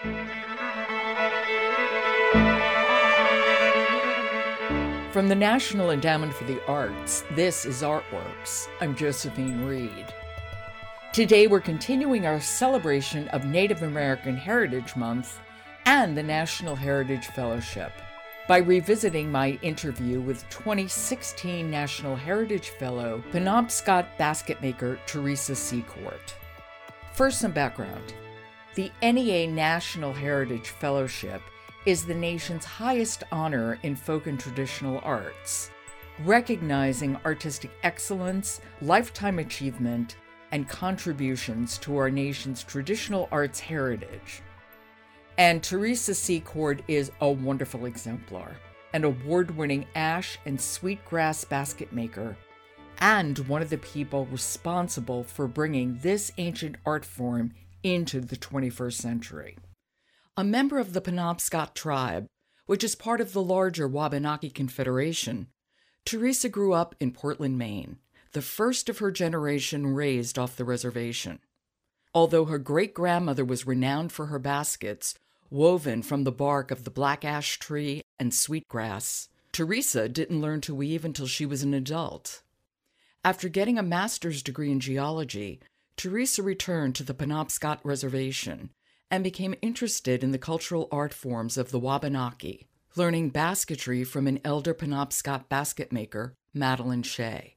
From the National Endowment for the Arts, this is Artworks. I'm Josephine Reed. Today we're continuing our celebration of Native American Heritage Month and the National Heritage Fellowship by revisiting my interview with 2016 National Heritage Fellow, Penobscot basket maker Teresa Secord. First, some background. The NEA National Heritage Fellowship is the nation's highest honor in folk and traditional arts, recognizing artistic excellence, lifetime achievement, and contributions to our nation's traditional arts heritage. And Teresa Secord is a wonderful exemplar, an award-winning ash and sweetgrass basket maker, and one of the people responsible for bringing this ancient art form into the 21st century. A member of the Penobscot tribe, which is part of the larger Wabanaki Confederation, Teresa grew up in Portland, Maine, the first of her generation raised off the reservation. Although her great-grandmother was renowned for her baskets, woven from the bark of the black ash tree and sweetgrass, Teresa didn't learn to weave until she was an adult. After getting a master's degree in geology, Teresa returned to the Penobscot Reservation and became interested in the cultural art forms of the Wabanaki, learning basketry from an elder Penobscot basket maker, Madeline Shea.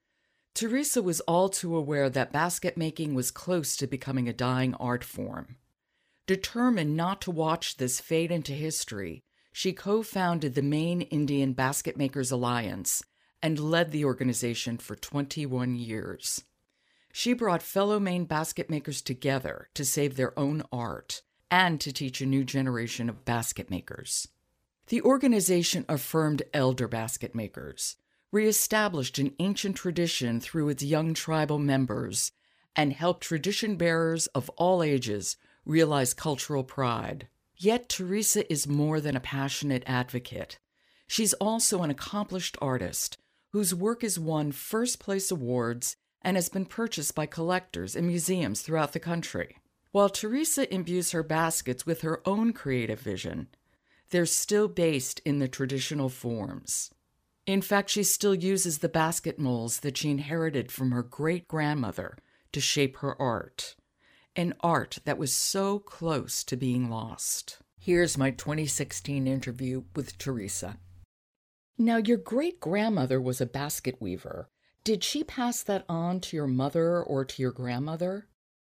Teresa was all too aware that basket making was close to becoming a dying art form. Determined not to watch this fade into history, she co-founded the Maine Indian Basket Makers Alliance and led the organization for 21 years. She brought fellow Maine basket makers together to save their own art and to teach a new generation of basket makers. The organization affirmed elder basket makers, reestablished an ancient tradition through its young tribal members, and helped tradition bearers of all ages realize cultural pride. Yet Teresa is more than a passionate advocate. She's also an accomplished artist whose work has won first-place awards and has been purchased by collectors and museums throughout the country. While Teresa imbues her baskets with her own creative vision, they're still based in the traditional forms. In fact, she still uses the basket molds that she inherited from her great-grandmother to shape her art, an art that was so close to being lost. Here's my 2016 interview with Teresa. Now, your great-grandmother was a basket weaver. Did she pass that on to your mother or to your grandmother?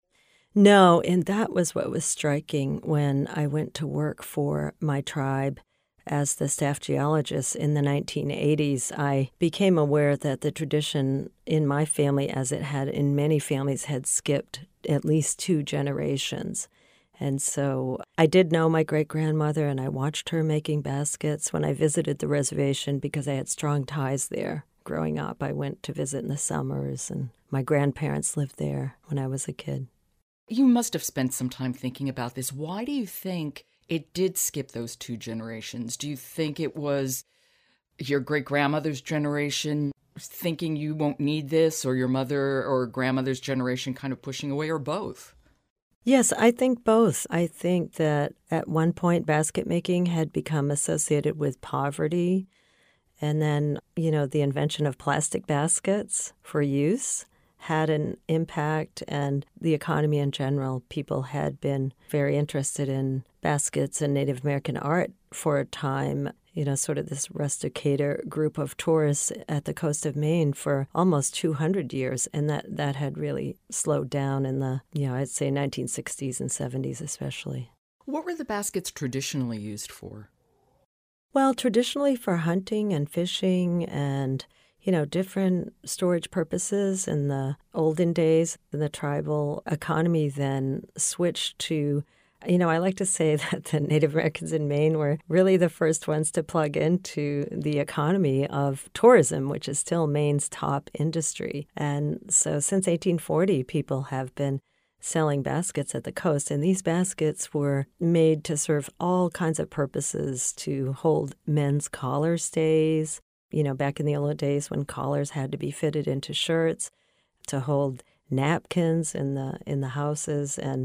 No, and that was what was striking when I went to work for my tribe as the staff geologist in the 1980s. I became aware that the tradition in my family, as it had in many families, had skipped at least 2 generations. And so I did know my great-grandmother, and I watched her making baskets when I visited the reservation because I had strong ties there. Growing up, I went to visit in the summers, and my grandparents lived there when I was a kid. You must have spent some time thinking about this. Why do you think it did skip those 2 generations? Do you think it was your great-grandmother's generation thinking you won't need this, or your mother or grandmother's generation kind of pushing away, or both? Yes, I think both. I think that at one point basket making had become associated with poverty. And then, the invention of plastic baskets for use had an impact, and the economy in general. People had been very interested in baskets and Native American art for a time, sort of this rusticator group of tourists at the coast of Maine for almost 200 years. And that had really slowed down in the, I'd say 1960s and 70s especially. What were the baskets traditionally used for? Well, traditionally for hunting and fishing and, different storage purposes in the olden days. The tribal economy then switched to, I like to say that the Native Americans in Maine were really the first ones to plug into the economy of tourism, which is still Maine's top industry. And so since 1840, people have been selling baskets at the coast, and these baskets were made to serve all kinds of purposes, to hold men's collar stays, back in the old days when collars had to be fitted into shirts, to hold napkins in the houses, and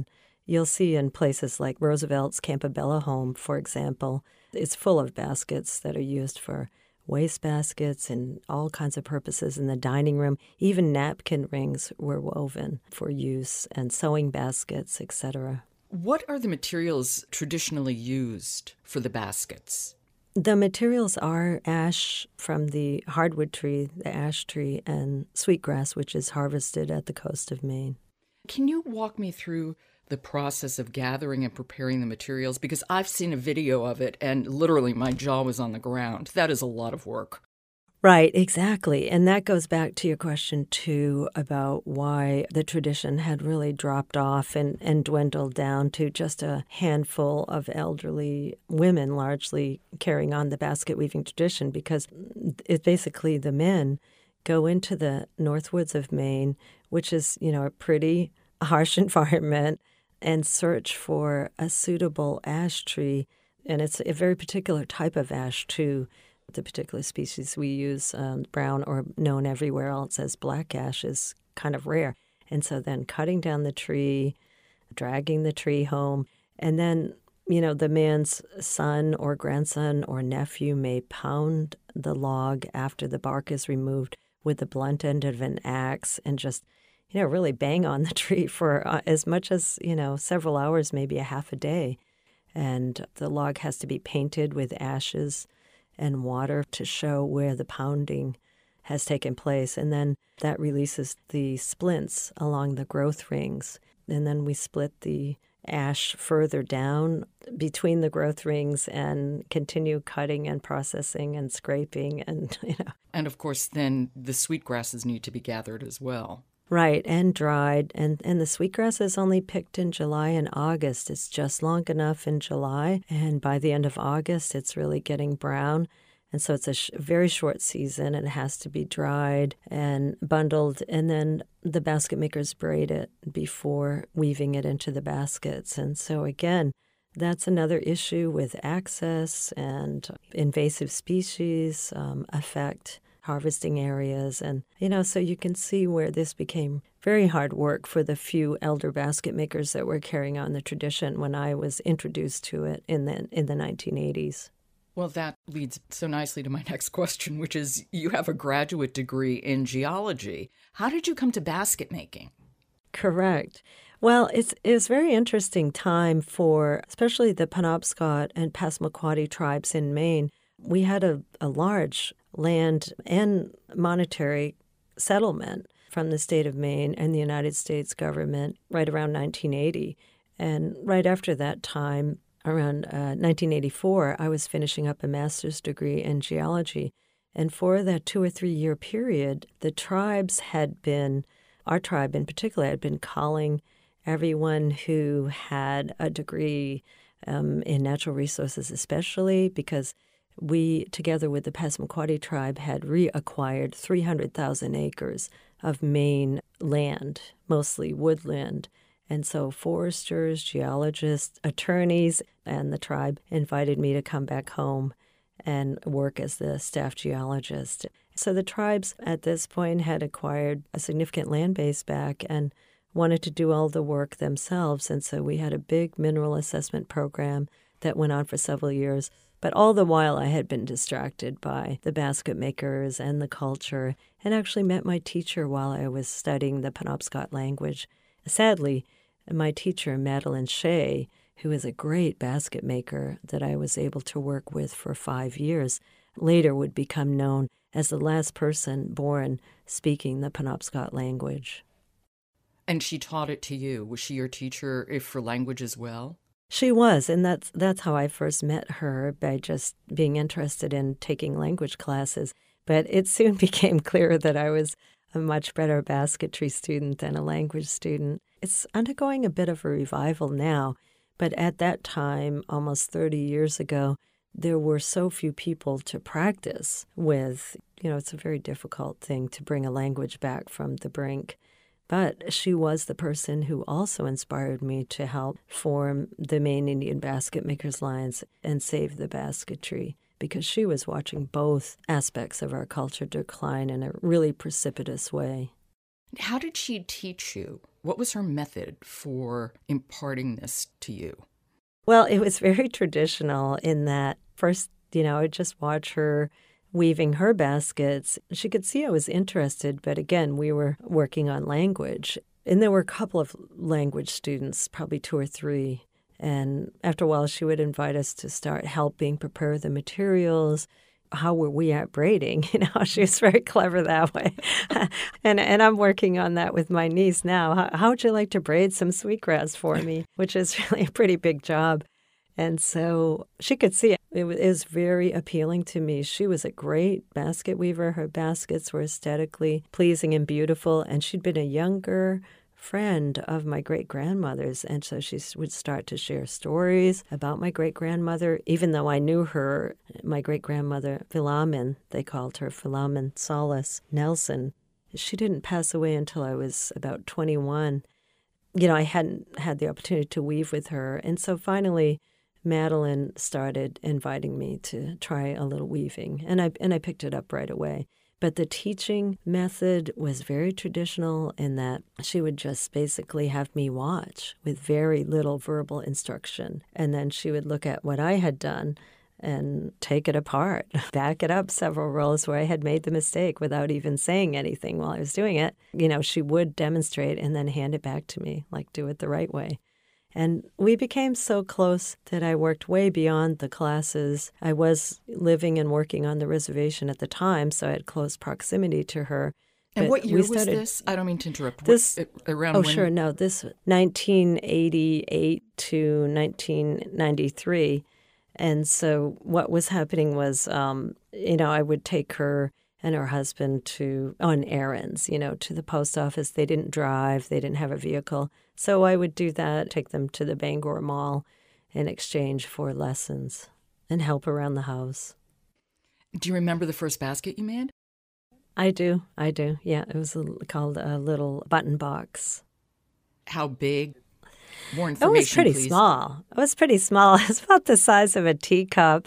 You'll see in places like Roosevelt's Campobello home, for example, it's full of baskets that are used for waste baskets and all kinds of purposes in the dining room. Even napkin rings were woven for use, and sewing baskets, etc. What are the materials traditionally used for the baskets? The materials are ash from the hardwood tree, the ash tree, and sweetgrass, which is harvested at the coast of Maine. Can you walk me through the process of gathering and preparing the materials? Because I've seen a video of it and literally my jaw was on the ground. That is a lot of work. Right, exactly. And that goes back to your question, too, about why the tradition had really dropped off and dwindled down to just a handful of elderly women largely carrying on the basket weaving tradition, because it's basically the men go into the North Woods of Maine, which is, a pretty harsh environment, and search for a suitable ash tree. And it's a very particular type of ash, too. The particular species we use, brown or known everywhere else as black ash, is kind of rare. And so then cutting down the tree, dragging the tree home, and then, the man's son or grandson or nephew may pound the log after the bark is removed with the blunt end of an axe and just, really bang on the tree for as much as, several hours, maybe a half a day. And the log has to be painted with ashes and water to show where the pounding has taken place. And then that releases the splints along the growth rings. And then we split the ash further down between the growth rings and continue cutting and processing and scraping and, And of course, then the sweetgrasses need to be gathered as well. Right, and dried. And the sweetgrass is only picked in July and August. It's just long enough in July, and by the end of August, it's really getting brown. And so it's a very short season, and it has to be dried and bundled, and then the basket makers braid it before weaving it into the baskets. And so again, that's another issue with access, and invasive species affect harvesting areas. And, so you can see where this became very hard work for the few elder basket makers that were carrying on the tradition when I was introduced to it in the 1980s. Well, that leads so nicely to my next question, which is you have a graduate degree in geology. How did you come to basket making? Correct. Well, it was a very interesting time for especially the Penobscot and Passamaquoddy tribes in Maine. We had a large land and monetary settlement from the state of Maine and the United States government right around 1980. And right after that time, around 1984, I was finishing up a master's degree in geology. And for that 2 or 3 year period, the tribes had been, our tribe in particular, had been calling everyone who had a degree in natural resources, especially because we, together with the Passamaquoddy tribe, had reacquired 300,000 acres of Maine land, mostly woodland. And so foresters, geologists, attorneys, and the tribe invited me to come back home and work as the staff geologist. So the tribes at this point had acquired a significant land base back and wanted to do all the work themselves. And so we had a big mineral assessment program that went on for several years. But all the while, I had been distracted by the basket makers and the culture, and actually met my teacher while I was studying the Penobscot language. Sadly, my teacher, Madeline Shea, who is a great basket maker that I was able to work with for 5 years, later would become known as the last person born speaking the Penobscot language. And she taught it to you. Was she your teacher for language as well? She was, and that's how I first met her, by just being interested in taking language classes. But it soon became clear that I was a much better basketry student than a language student. It's undergoing a bit of a revival now, but at that time, almost 30 years ago, there were so few people to practice with. It's a very difficult thing to bring a language back from the brink. But she was the person who also inspired me to help form the Maine Indian Basket Makers Alliance and save the basketry, because she was watching both aspects of our culture decline in a really precipitous way. How did she teach you What was her method for imparting this to you? Well, it was very traditional in that first, I'd just watch her weaving her baskets. She could see I was interested, but again, we were working on language. And there were a couple of language students, probably 2 or 3. And after a while, she would invite us to start helping prepare the materials. How were we at braiding? She was very clever that way. and I'm working on that with my niece now. How would you like to braid some sweetgrass for me? Which is really a pretty big job. And so she could see it. It was very appealing to me. She was a great basket weaver. Her baskets were aesthetically pleasing and beautiful. And she'd been a younger friend of my great-grandmother's, and so she would start to share stories about my great-grandmother, even though I knew her. My great-grandmother, Philomen, they called her Philomen Solace Nelson. She didn't pass away until I was about 21. I hadn't had the opportunity to weave with her, and so finally Madeline started inviting me to try a little weaving, and I picked it up right away. But the teaching method was very traditional in that she would just basically have me watch with very little verbal instruction. And then she would look at what I had done and take it apart, back it up several rows where I had made the mistake without even saying anything while I was doing it. She would demonstrate and then hand it back to me, like do it the right way. And we became so close that I worked way beyond the classes. I was living and working on the reservation at the time, so I had close proximity to her. And what year was this? I don't mean to interrupt. This around when? Sure, no. This 1988 to 1993. And so what was happening was, I would take her and her husband on errands, to the post office. They didn't drive. They didn't have a vehicle. So I would do that, take them to the Bangor Mall in exchange for lessons and help around the house. Do you remember the first basket you made? I do. Yeah, it was called a little button box. How big? More information, It was pretty please. small. It was pretty small. It was about the size of a teacup.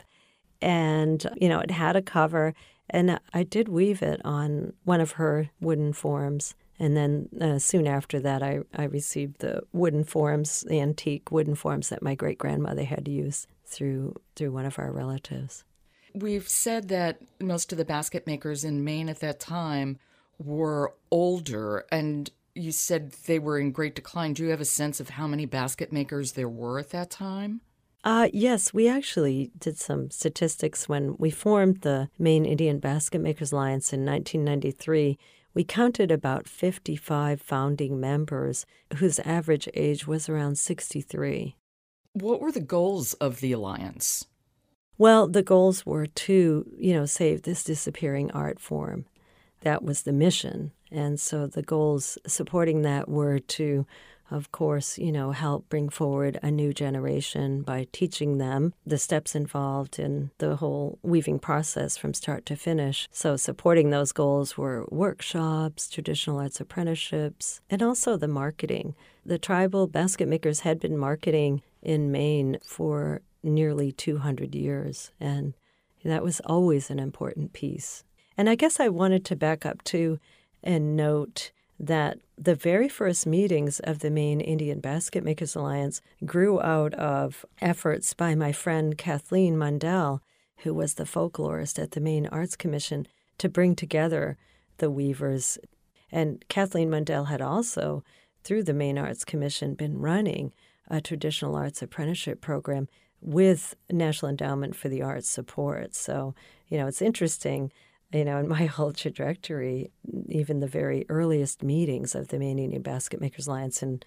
And, it had a cover. And I did weave it on one of her wooden forms. And then soon after that, I received the wooden forms, the antique wooden forms that my great-grandmother had used through one of our relatives. We've said that most of the basket makers in Maine at that time were older, and you said they were in great decline. Do you have a sense of how many basket makers there were at that time? Yes, we actually did some statistics when we formed the Maine Indian Basket Makers Alliance in 1993. We counted about 55 founding members whose average age was around 63. What were the goals of the alliance? Well, the goals were to, save this disappearing art form. That was the mission. And so the goals supporting that were to, of course, help bring forward a new generation by teaching them the steps involved in the whole weaving process from start to finish. So supporting those goals were workshops, traditional arts apprenticeships, and also the marketing. The tribal basket makers had been marketing in Maine for nearly 200 years, and that was always an important piece. And I guess I wanted to back up, too, and note that the very first meetings of the Maine Indian Basket Makers Alliance grew out of efforts by my friend Kathleen Mundell, who was the folklorist at the Maine Arts Commission, to bring together the weavers. And Kathleen Mundell had also, through the Maine Arts Commission, been running a traditional arts apprenticeship program with National Endowment for the Arts support. So, it's interesting. In my whole trajectory, even the very earliest meetings of the Maine Indian Basket Makers Alliance and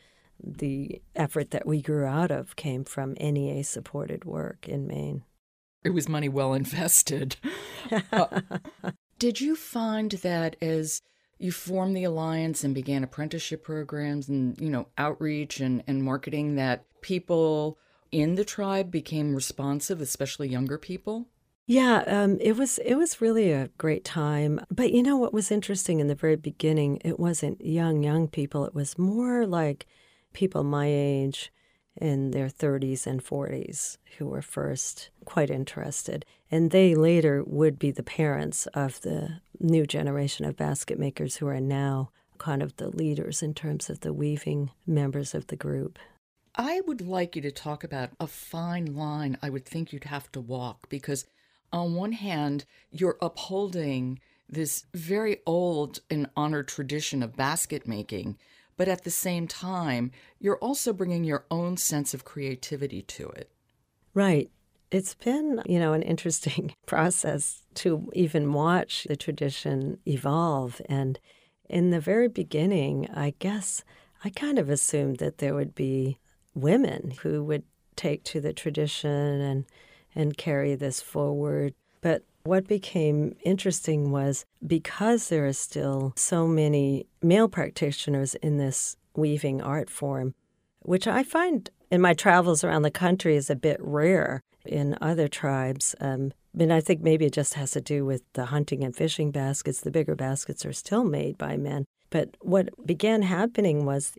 the effort that we grew out of came from NEA-supported work in Maine. It was money well invested. Did you find that as you formed the alliance and began apprenticeship programs and, outreach and marketing, that people in the tribe became responsive, especially younger people? Yeah, it was really a great time. But what was interesting in the very beginning, it wasn't young people. It was more like people my age in their 30s and 40s who were first quite interested. And they later would be the parents of the new generation of basket makers who are now kind of the leaders in terms of the weaving members of the group. I would like you to talk about a fine line I would think you'd have to walk, because on one hand, you're upholding this very old and honored tradition of basket making, but at the same time, you're also bringing your own sense of creativity to it. Right. It's been, an interesting process to even watch the tradition evolve. And in the very beginning, I guess I kind of assumed that there would be women who would take to the tradition and carry this forward. But what became interesting was because there are still so many male practitioners in this weaving art form, which I find in my travels around the country is a bit rare in other tribes. I think maybe it just has to do with the hunting and fishing baskets. The bigger baskets are still made by men. But what began happening was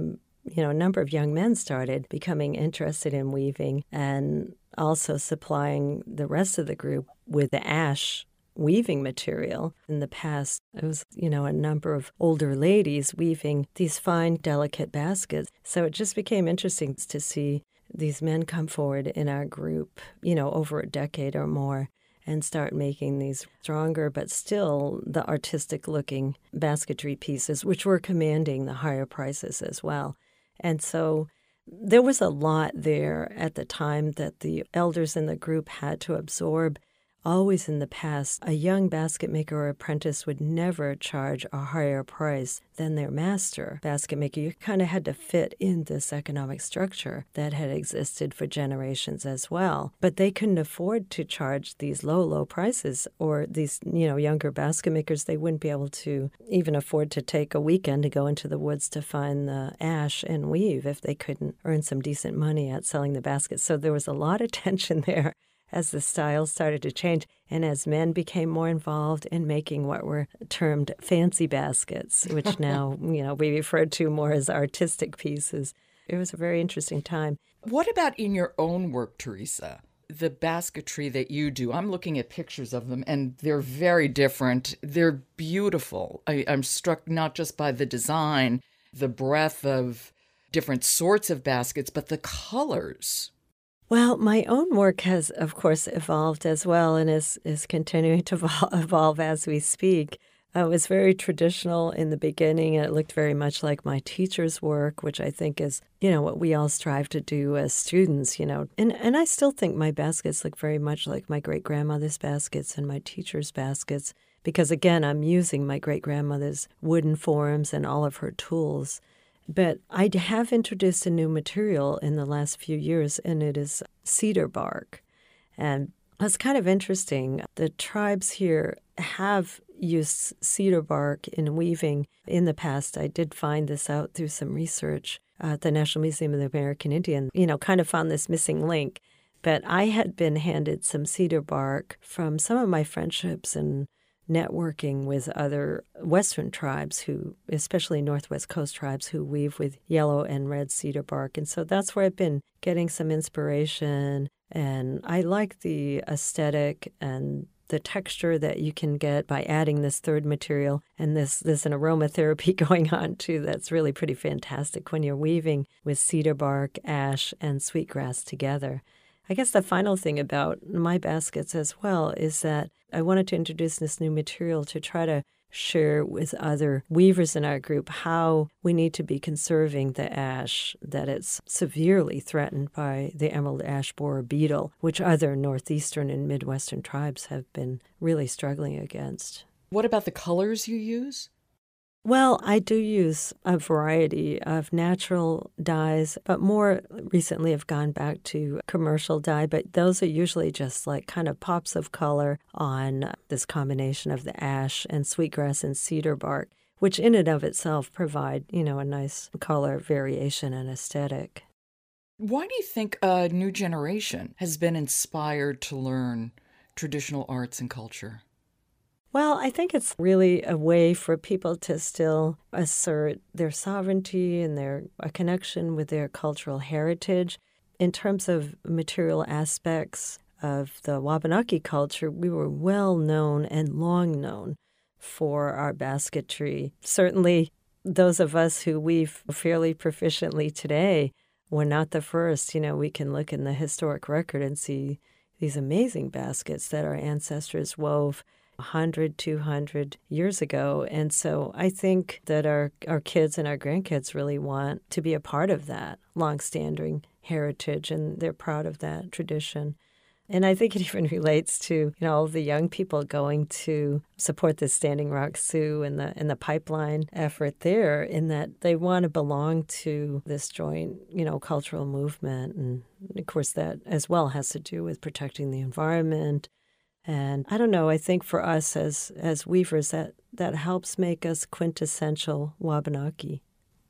a number of young men started becoming interested in weaving and also supplying the rest of the group with the ash weaving material. In the past, it was, a number of older ladies weaving these fine, delicate baskets. So it just became interesting to see these men come forward in our group, over a decade or more, and start making these stronger but still the artistic-looking basketry pieces, which were commanding the higher prices as well. And so there was a lot there at the time that the elders in the group had to absorb. Always in the past, a young basket maker or apprentice would never charge a higher price than their master basket maker. You kind of had to fit in this economic structure that had existed for generations as well. But they couldn't afford to charge these low prices, or these, younger basket makers, they wouldn't be able to even afford to take a weekend to go into the woods to find the ash and weave if they couldn't earn some decent money at selling the baskets. So there was a lot of tension there as the styles started to change and as men became more involved in making what were termed fancy baskets, which now, we refer to more as artistic pieces. It was a very interesting time. What about in your own work, Teresa? The basketry that you do, I'm looking at pictures of them, and they're very different. They're beautiful. I'm struck not just by the design, the breadth of different sorts of baskets, but the colors. Well, my own work has, of course, evolved as well and is continuing to evolve as we speak. It was very traditional in the beginning, and it looked very much like my teacher's work, which I think is, what we all strive to do as students, And I still think my baskets look very much like my great-grandmother's baskets and my teacher's baskets because, again, I'm using my great-grandmother's wooden forms and all of her tools. But I have introduced a new material in the last few years, and it is cedar bark. And it's kind of interesting. The tribes here have used cedar bark in weaving in the past. I did find this out through some research at the National Museum of the American Indian, kind of found this missing link. But I had been handed some cedar bark from some of my friendships and networking with other Western tribes who, especially Northwest Coast tribes, who weave with yellow and red cedar bark. And so that's where I've been getting some inspiration. And I like the aesthetic and the texture that you can get by adding this third material. And there's an aromatherapy going on, too, that's really pretty fantastic when you're weaving with cedar bark, ash, and sweetgrass together. I guess the final thing about my baskets as well is that I wanted to introduce this new material to try to share with other weavers in our group how we need to be conserving the ash, that it's severely threatened by the emerald ash borer beetle, which other northeastern and midwestern tribes have been really struggling against. What about the colors you use? Well, I do use a variety of natural dyes, but more recently I've gone back to commercial dye, but those are usually just like kind of pops of color on this combination of the ash and sweetgrass and cedar bark, which in and of itself provide, a nice color variation and aesthetic. Why do you think a new generation has been inspired to learn traditional arts and culture? Well, I think it's really a way for people to still assert their sovereignty and a connection with their cultural heritage. In terms of material aspects of the Wabanaki culture, we were well known and long known for our basketry. Certainly those of us who weave fairly proficiently today were not the first. We can look in the historic record and see these amazing baskets that our ancestors wove 100, 200 years ago. And so I think that our kids and our grandkids really want to be a part of that longstanding heritage, and they're proud of that tradition. And I think it even relates to all the young people going to support the Standing Rock Sioux and the pipeline effort there, in that they want to belong to this joint cultural movement. And of course that as well has to do with protecting the environment. And I don't know, I think for us as weavers that helps make us quintessential Wabanaki.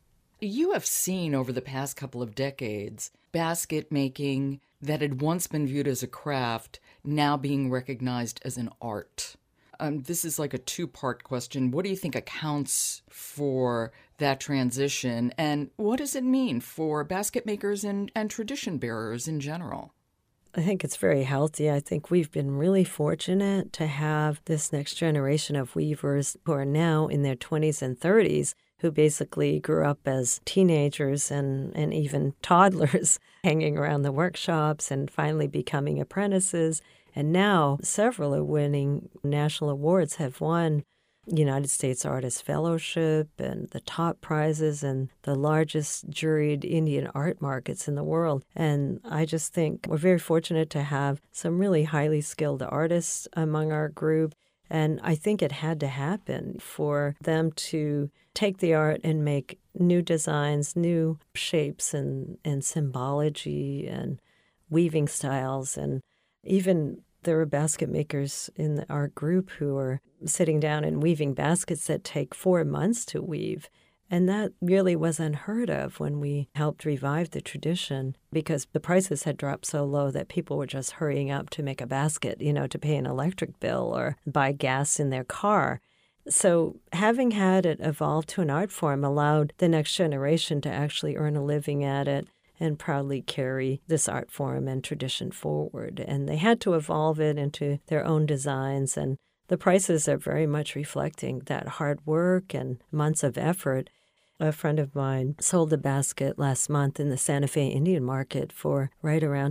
You have seen over the past couple of decades basket making that had once been viewed as a craft now being recognized as an art. This is like a two-part question. What do you think accounts for that transition, and what does it mean for basket makers and tradition bearers in general? I think it's very healthy. I think we've been really fortunate to have this next generation of weavers who are now in their 20s and 30s, who basically grew up as teenagers and even toddlers hanging around the workshops and finally becoming apprentices. And now several are winning national awards, have won United States Artist Fellowship and the top prizes and the largest juried Indian art markets in the world. And I just think we're very fortunate to have some really highly skilled artists among our group. And I think it had to happen for them to take the art and make new designs, new shapes and symbology and weaving styles. And even there are basket makers in our group who are sitting down and weaving baskets that take 4 months to weave. And that really was unheard of when we helped revive the tradition, because the prices had dropped so low that people were just hurrying up to make a basket, to pay an electric bill or buy gas in their car. So having had it evolve to an art form allowed the next generation to actually earn a living at it and proudly carry this art form and tradition forward. And they had to evolve it into their own designs, and the prices are very much reflecting that hard work and months of effort. A friend of mine sold a basket last month in the Santa Fe Indian Market for right around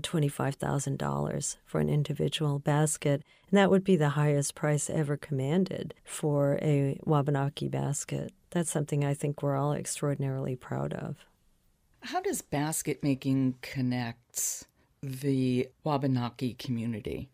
$25,000 for an individual basket. And that would be the highest price ever commanded for a Wabanaki basket. That's something I think we're all extraordinarily proud of. How does basket making connect the Wabanaki community?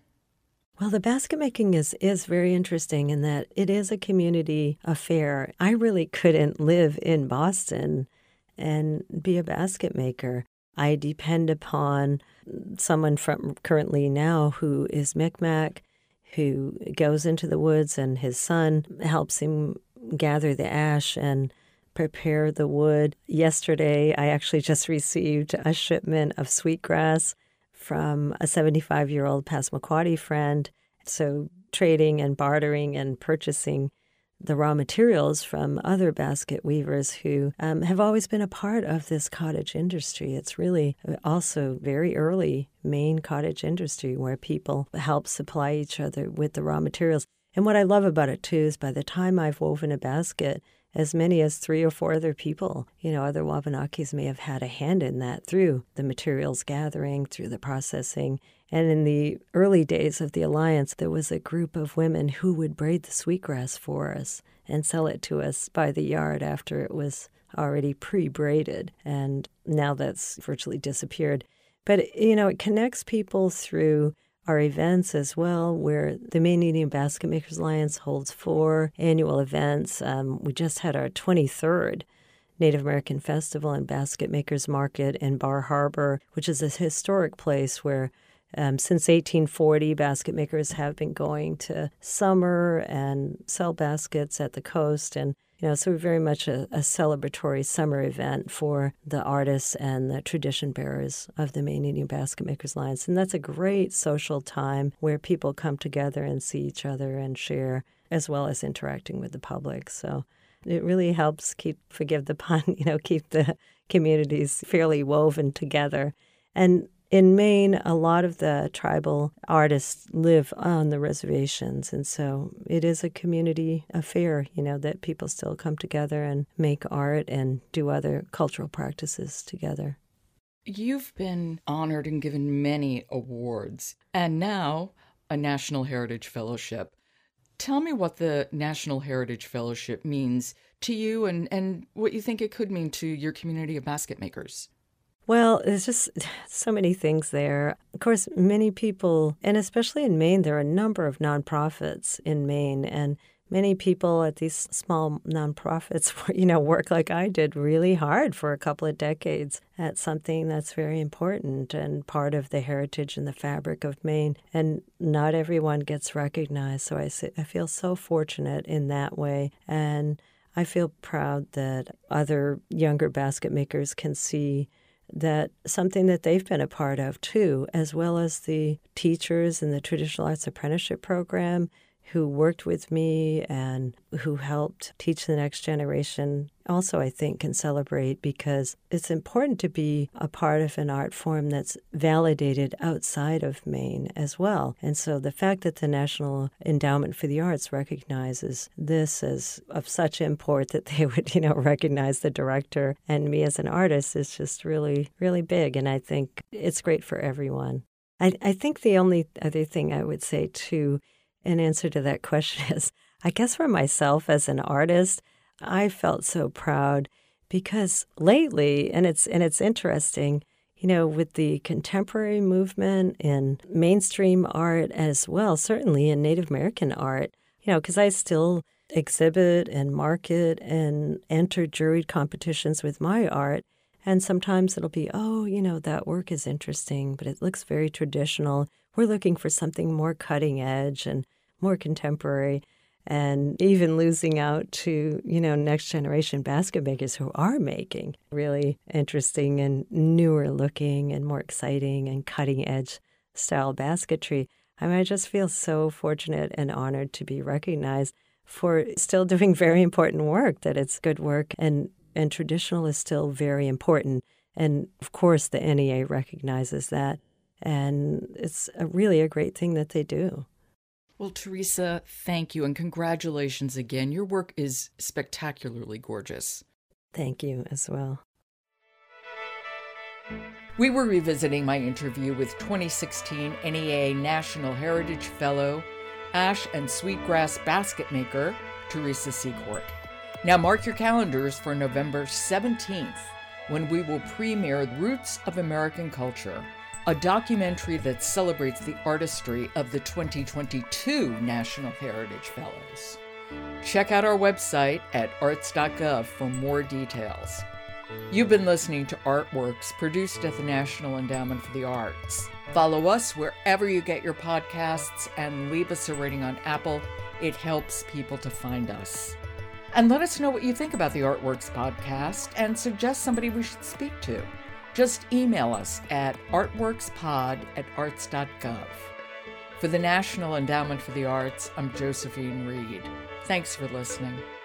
Well, the basket making is very interesting in that it is a community affair. I really couldn't live in Boston and be a basket maker. I depend upon someone from currently now who is Micmac, who goes into the woods, and his son helps him gather the ash and prepare the wood. Yesterday, I actually just received a shipment of sweetgrass from a 75-year-old Passamaquoddy friend. So trading and bartering and purchasing the raw materials from other basket weavers who have always been a part of this cottage industry. It's really also very early Maine cottage industry where people help supply each other with the raw materials. And what I love about it, too, is by the time I've woven a basket, as many as 3 or 4 other people, other Wabanakis may have had a hand in that through the materials gathering, through the processing. And in the early days of the Alliance, there was a group of women who would braid the sweetgrass for us and sell it to us by the yard after it was already pre-braided. And now that's virtually disappeared. But, it connects people through our events as well, where the Maine Indian Basket Makers Alliance holds 4 annual events. We just had our 23rd Native American Festival and Basket Makers Market in Bar Harbor, which is a historic place where since 1840, basket makers have been going to summer and sell baskets at the coast. And, so we're very much a celebratory summer event for the artists and the tradition bearers of the Maine Indian Basket Makers Alliance. And that's a great social time where people come together and see each other and share, as well as interacting with the public. So it really helps forgive the pun, keep the communities fairly woven together. And in Maine, a lot of the tribal artists live on the reservations, and so it is a community affair, that people still come together and make art and do other cultural practices together. You've been honored and given many awards, and now a National Heritage Fellowship. Tell me what the National Heritage Fellowship means to you and what you think it could mean to your community of basket makers. Well, there's just so many things there. Of course, many people, and especially in Maine, there are a number of nonprofits in Maine, and many people at these small nonprofits, work like I did really hard for a couple of decades at something that's very important and part of the heritage and the fabric of Maine. And not everyone gets recognized, so I feel so fortunate in that way. And I feel proud that other younger basket makers can see that something that they've been a part of too, as well as the teachers in the Traditional Arts Apprenticeship Program who worked with me and who helped teach the next generation, also I think can celebrate, because it's important to be a part of an art form that's validated outside of Maine as well. And so the fact that the National Endowment for the Arts recognizes this as of such import that they would, recognize the director and me as an artist is just really, really big. And I think it's great for everyone. I think the only other thing I would say too, in answer to that question, is I guess for myself as an artist, I felt so proud because lately, and it's interesting, with the contemporary movement in mainstream art as well, certainly in Native American art, because I still exhibit and market and enter juried competitions with my art. And sometimes it'll be, that work is interesting, but it looks very traditional. We're looking for something more cutting edge and more contemporary, and even losing out to, next generation basket makers who are making really interesting and newer looking and more exciting and cutting edge style basketry. I just feel so fortunate and honored to be recognized for still doing very important work, that it's good work and traditional is still very important. And of course, the NEA recognizes that. And it's really a great thing that they do. Well, Teresa, thank you and congratulations again. Your work is spectacularly gorgeous. Thank you as well. We were revisiting my interview with 2016 NEA National Heritage Fellow, ash and sweetgrass basket maker, Teresa Secord. Now mark your calendars for November 17th, when we will premiere Roots of American Culture, a documentary that celebrates the artistry of the 2022 National Heritage Fellows. Check out our website at arts.gov for more details. You've been listening to Artworks, produced at the National Endowment for the Arts. Follow us wherever you get your podcasts and leave us a rating on Apple. It helps people to find us. And let us know what you think about the Artworks podcast and suggest somebody we should speak to. Just email us at artworkspod@arts.gov. For the National Endowment for the Arts, I'm Josephine Reed. Thanks for listening.